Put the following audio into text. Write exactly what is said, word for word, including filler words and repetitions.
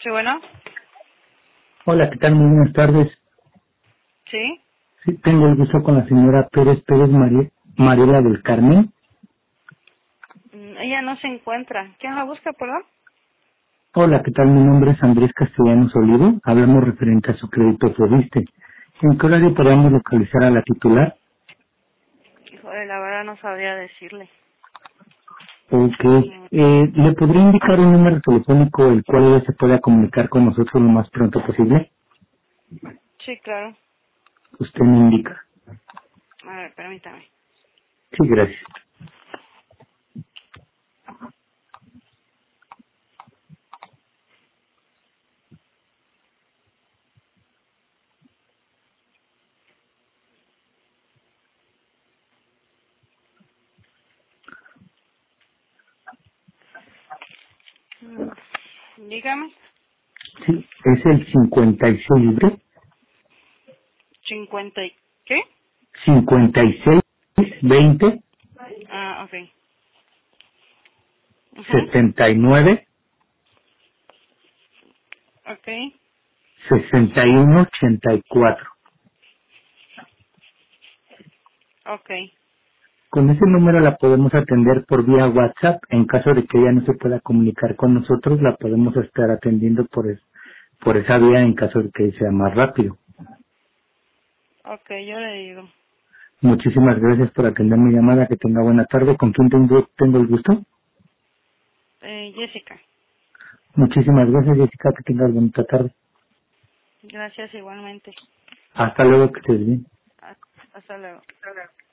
Sí, bueno. Hola, ¿qué tal? Muy buenas tardes. Sí. Sí, tengo el gusto con la señora Pérez Pérez María, Mariela del Carmen. Mm, Ella no se encuentra. ¿Quién la busca, perdón? Hola, ¿qué tal? Mi nombre es Andrés Castellanos Olivo. Hablamos referente a su crédito Fobiste. ¿En qué horario podemos localizar a la titular? Híjole, la verdad no sabría decirle. Ok. Mm, Eh, ¿Le podría indicar un número telefónico el cual ella se pueda comunicar con nosotros lo más pronto posible? Sí, claro. Usted me indica. A ver, permítame. Sí, gracias. Mm, Dígame. Sí, es el cincuenta y seis, ¿ve? ¿cincuenta y qué? cincuenta y seis veinte Ah, ok. Ajá. setenta y nueve Ok. sesenta y uno ochenta y cuatro. Ok. Con ese número la podemos atender por vía WhatsApp. En caso de que ella no se pueda comunicar con nosotros, la podemos estar atendiendo por, es- por esa vía en caso de que sea más rápido. Ok, yo le digo. Muchísimas gracias por atender mi llamada. Que tenga buena tarde. ¿Con quién tengo, tengo el gusto? Eh, Jessica. Muchísimas gracias, Jessica. Que tengas bonita tarde. Gracias igualmente. Hasta luego, que estés bien. Hasta hasta luego.